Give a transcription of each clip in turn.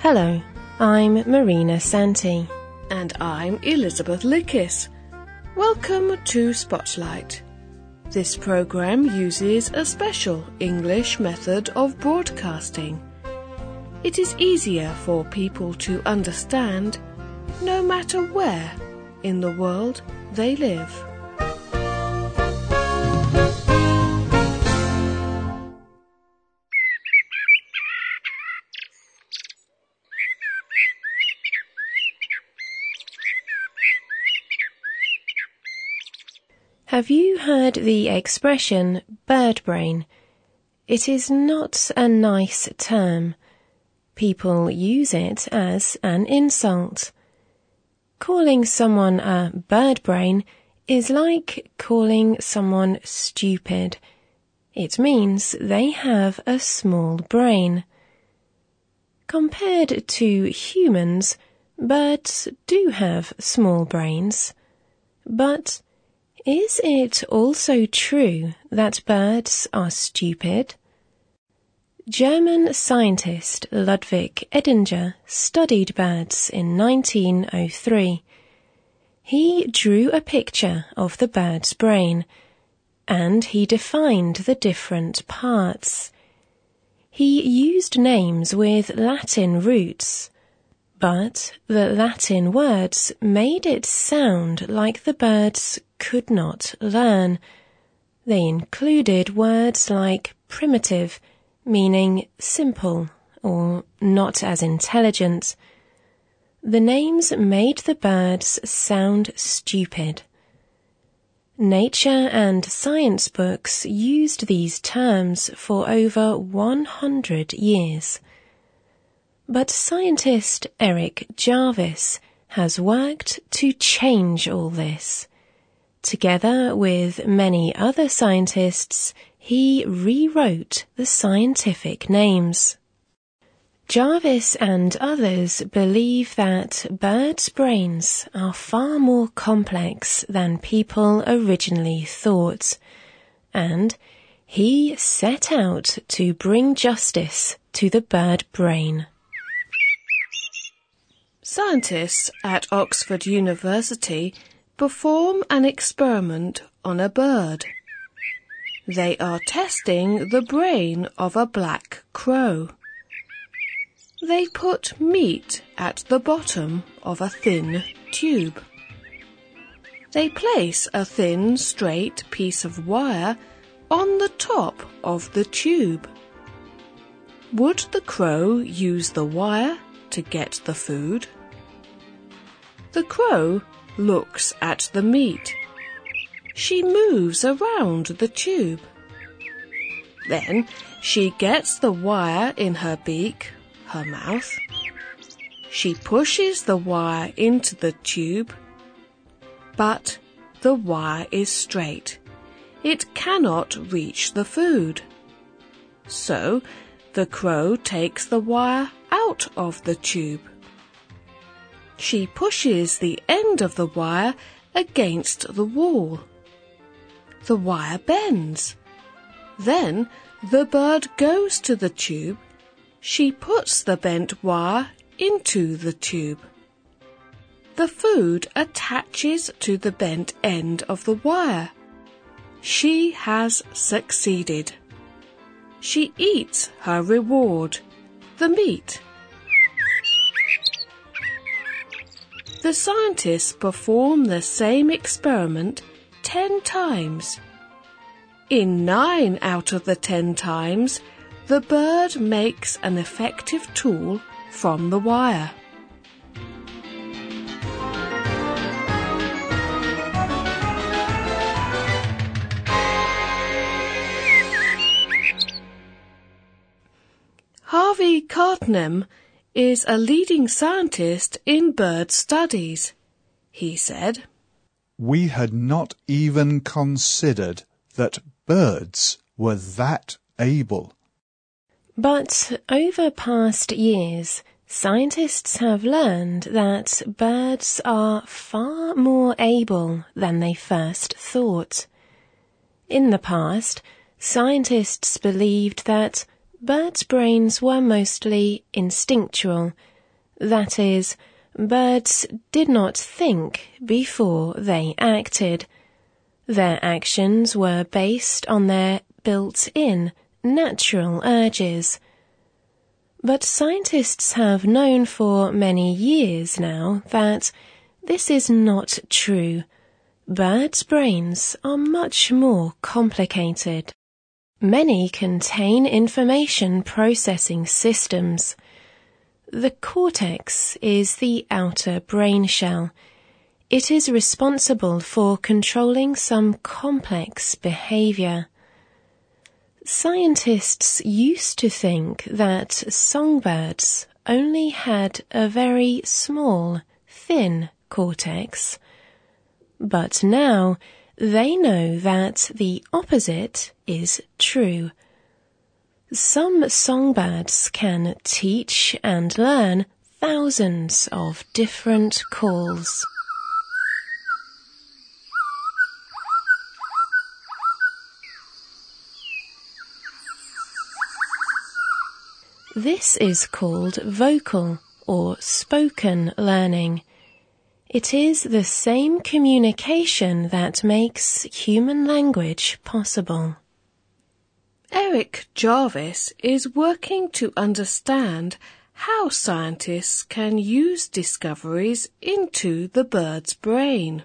Hello, I'm Marina Santi. And I'm Elizabeth Lickis. Welcome to Spotlight. This program uses a special English method of broadcasting. It is easier for people to understand no matter where in the world they live. Have you heard the expression bird brain? It is not a nice term. People use it as an insult. Calling someone a bird brain is like calling someone stupid. It means they have a small brain. Compared to humans, birds do have small brains. But is it also true that birds are stupid? German scientist Ludwig Edinger studied birds in 1903. He drew a picture of the bird's brain, and he defined the different parts. He used names with Latin roots, but the Latin words made it sound like the birds could not learn. They included words like primitive, meaning simple or not as intelligent. The names made the birds sound stupid. Nature and science books used these terms for over 100 years. But scientist Eric Jarvis has worked to change all this. Together with many other scientists, he rewrote the scientific names. Jarvis and others believe that birds' brains are far more complex than people originally thought, and he set out to bring justice to the bird brain. Scientists at Oxford University perform an experiment on a bird. They are testing the brain of a black crow. They put meat at the bottom of a thin tube. They place a thin, straight piece of wire on the top of the tube. Would the crow use the wire to get the food? The crow looks at the meat. She moves around the tube. Then she gets the wire in her beak, her mouth. She pushes the wire into the tube, but the wire is straight. It cannot reach the food. So the crow takes the wire out of the tube. She pushes the end of the wire against the wall. The wire bends. Then the bird goes to the tube. She puts the bent wire into the tube. The food attaches to the bent end of the wire. She has succeeded. She eats her reward, the meat. The scientists perform the same experiment 10 times. In 9 out of the 10 times, the bird makes an effective tool from the wire. Harvey Kartnem is a leading scientist in bird studies. He said, "We had not even considered that birds were that able." But over past years, scientists have learned that birds are far more able than they first thought. In the past, scientists believed that birds' brains were mostly instinctual That is, birds did not think before they acted. Their actions were based on their built-in natural urges. But scientists have known for many years now that this is not true. Birds' brains are much more complicated. Many contain information processing systems. The cortex is the outer brain shell. It is responsible for controlling some complex behavior. Scientists used to think that songbirds only had a very small, thin cortex. But now they know that the opposite is true. Some songbirds can teach and learn thousands of different calls. This is called vocal or spoken learning. It is the same communication that makes human language possible. Eric Jarvis is working to understand how scientists can use discoveries into the bird's brain.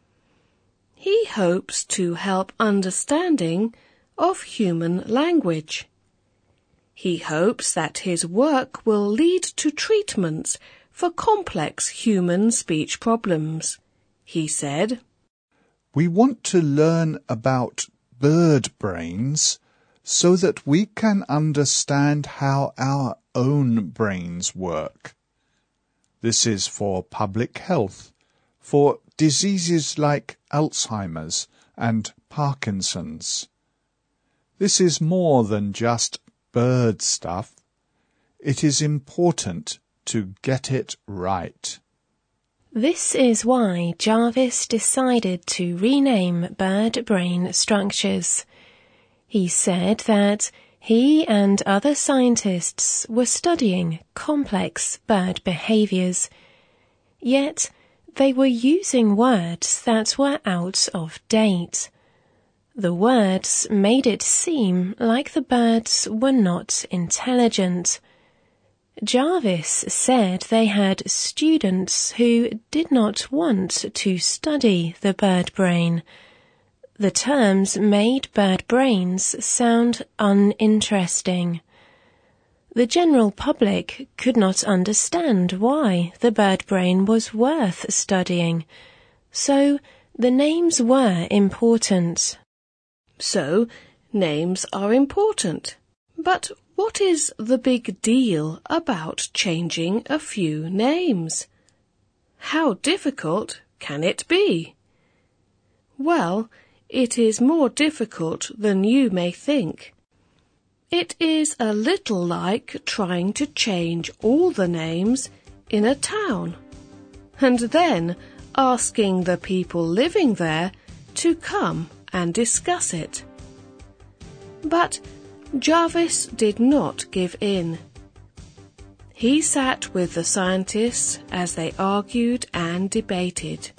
He hopes to help understanding of human language. He hopes that his work will lead to treatments for complex human speech problems. He said, "We want to learn about bird brains so that we can understand how our own brains work. This is for public health, for diseases like Alzheimer's and Parkinson's. This is more than just bird stuff. It is important to get it right." This is why Jarvis decided to rename bird brain structures. He said that he and other scientists were studying complex bird behaviors, yet they were using words that were out of date. The words made it seem like the birds were not intelligent. Jarvis said they had students who did not want to study the bird brain. The terms made bird brains sound uninteresting. The general public could not understand why the bird brain was worth studying, so the names were important. So, names are important. But what is the big deal about changing a few names? How difficult can it be? Well, it is more difficult than you may think. It is a little like trying to change all the names in a town, and then asking the people living there to come and discuss it. But Jarvis did not give in. He sat with the scientists as they argued and debated.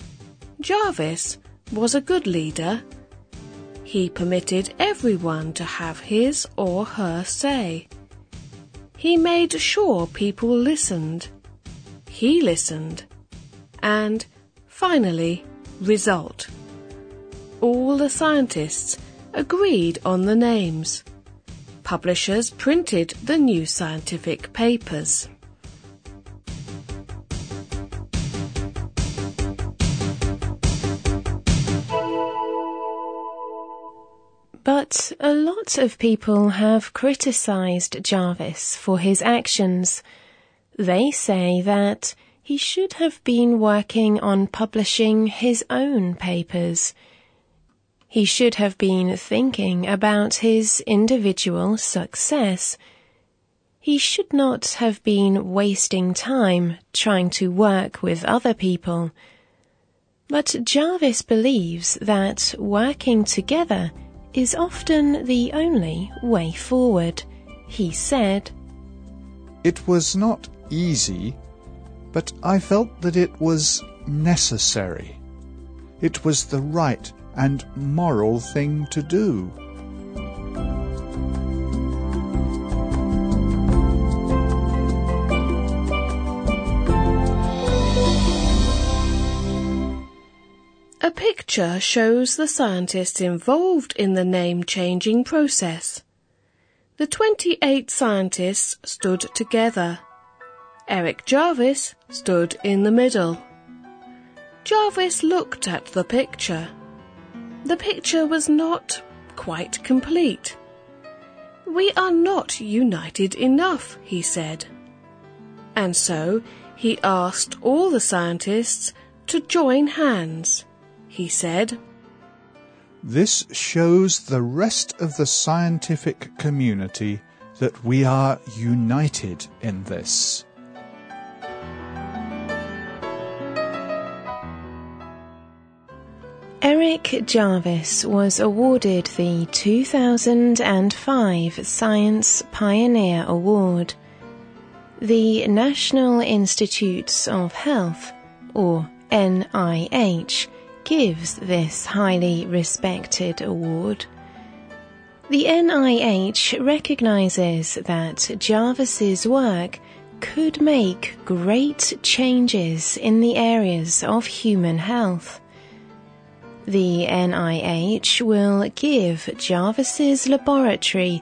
Jarvis was a good leader. He permitted everyone to have his or her say. He made sure people listened. He listened. And finally, result. All the scientists agreed on the names. Publishers printed the new scientific papers. But a lot of people have criticized Jarvis for his actions. They say that he should have been working on publishing his own papers. He should have been thinking about his individual success. He should not have been wasting time trying to work with other people. But Jarvis believes that working together is often the only way forward. He said, "It was not easy, but I felt that it was necessary. It was the right and moral thing to do. A picture shows the scientists involved in the name-changing process. The 28 scientists stood together. Eric Jarvis stood in the middle. Jarvis looked at the picture. The picture was not quite complete. "We are not united enough," he said. And so he asked all the scientists to join hands. He said, "This shows the rest of the scientific community that we are united in this." Eric Jarvis was awarded the 2005 Science Pioneer Award. The National Institutes of Health, or NIH, gives this highly respected award. The NIH recognizes that Jarvis's work could make great changes in the areas of human health. The NIH will give Jarvis's laboratory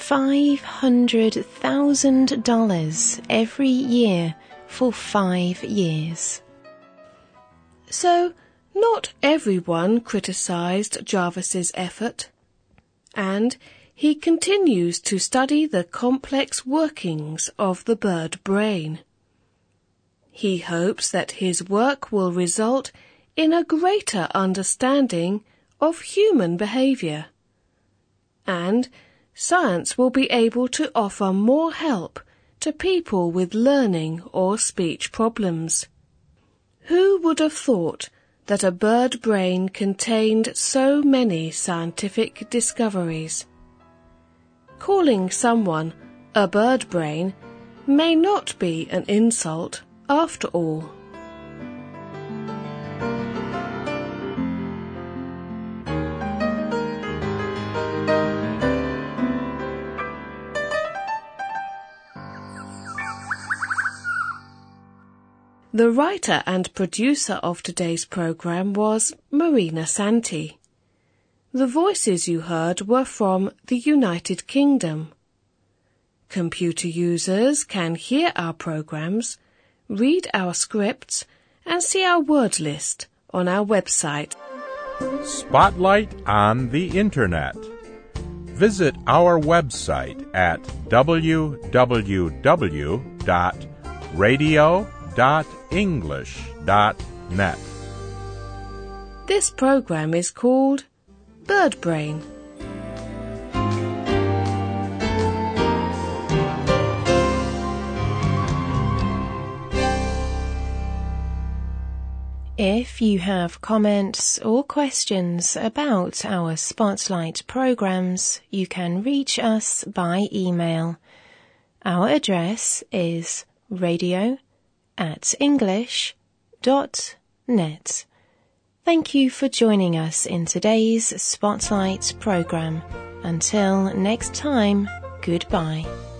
$500,000 every year for 5 years. So, not everyone criticized Jarvis's effort, and he continues to study the complex workings of the bird brain. He hopes that his work will result in a greater understanding of human behavior, and science will be able to offer more help to people with learning or speech problems. Who would have thought that a bird brain contained so many scientific discoveries? Calling someone a bird brain may not be an insult after all. The writer and producer of today's program was Marina Santi. The voices you heard were from the United Kingdom. Computer users can hear our programs, read our scripts, and see our word list on our website. Spotlight on the Internet. Visit our website at www.radio.english.net. This program is called Bird Brain. If you have comments or questions about our Spotlight programs, you can reach us by email. Our address is radio@english.net. Thank you for joining us in today's Spotlight program. Until next time, goodbye.